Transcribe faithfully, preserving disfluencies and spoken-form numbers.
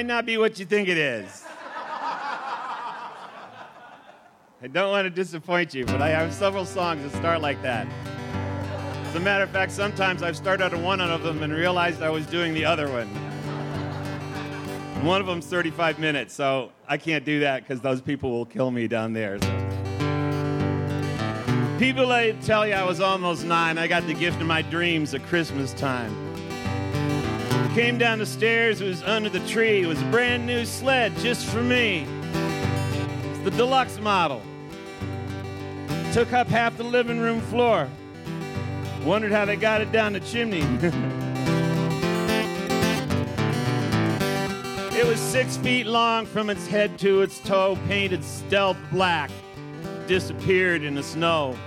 might not be what you think it is. I don't want to disappoint you, but I have several songs that start like that. As a matter of fact, sometimes I've started on one of them and realized I was doing the other one. And one of them's thirty-five minutes, so I can't do that because those people will kill me down there. So. People, I tell you I was almost nine. I got the gift of my dreams at Christmas time. Came down the stairs, it was under the tree. It was a brand new sled just for me. It's the deluxe model. Took up half the living room floor. Wondered how they got it down the chimney. It was six feet long from its head to its toe, painted stealth black. Disappeared in the snow.